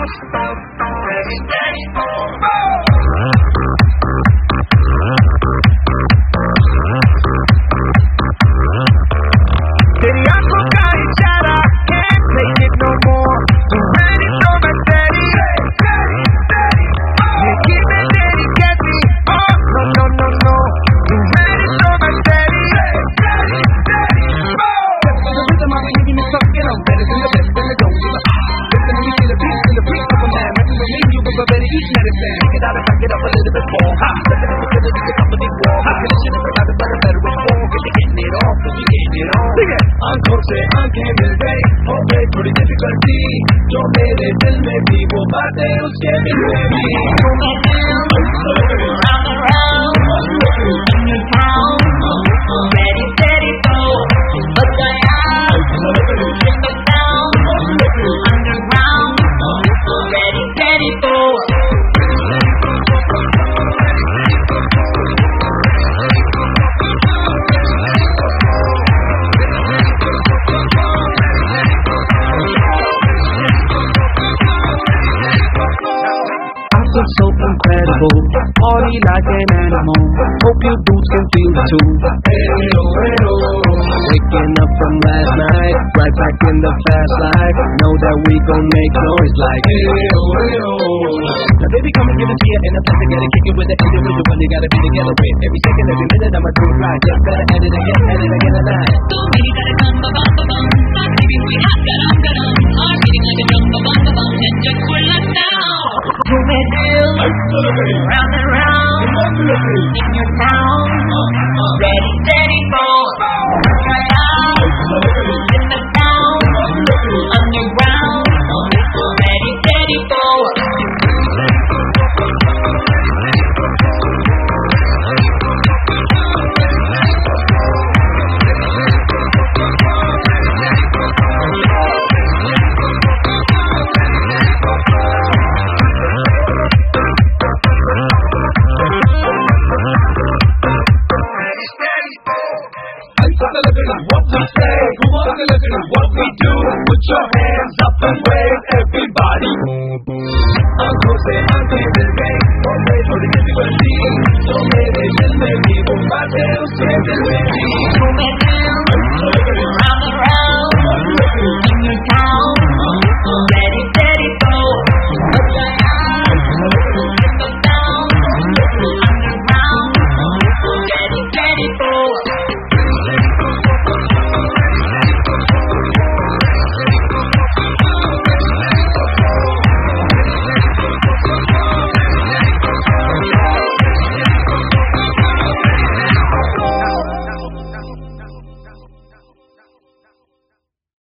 Ready, steady, go. तेरी आंखों का इशारा can't take it no more. तू ready तो मैं steady. You keep me steady, get me. Oh no no no no. तू ready तो मैं steady. Step to the rhythm, I'm hitting it up, get on. Better than the best, and I don't give a listen to me, feel the beat, and the beat of a man. Ready to leave you with a better each medicine. Pick it out and back it up a little bit more. Ha! Stepping in the middle of the company wall. I feel the shit if I got it better with more. Getting it off, cause we getting it on. आंखों से आंखें मिल गई हो गई थोड़ी difficulty जो मेरे दिल में थी वो बातें उसके दिल में भी round and round in your town ready steady go but I am in the town underground ready steady go so incredible, party like an animal. Hope your boots can feel it too. Hey-oh, hey-oh. Waking up from last night, right back in the fast life. Know that we gon' make noise like hey-oh, hey-oh. Now baby, come and give it to you in a place to get it, kick it with the individual. You gotta be together with every second, every minute. I'ma do it right, just better at it again tonight. Baby, gotta come, ba-bum. Baby, we hot, ga-dum. I'm feeling like a dum-ba-bum. And just pull us down. You may do round and round in your town. Ready, steady, go. Right out in the town. Underground. Ready, steady, go. What we say, who wants to listen to what we do? Put your hands up and wave, everybody. आंखों से आंखें मिल गई, हो गई थोड़ी difficulty, जो मेरे दिल में भी वो बातें उसके दिल में भी.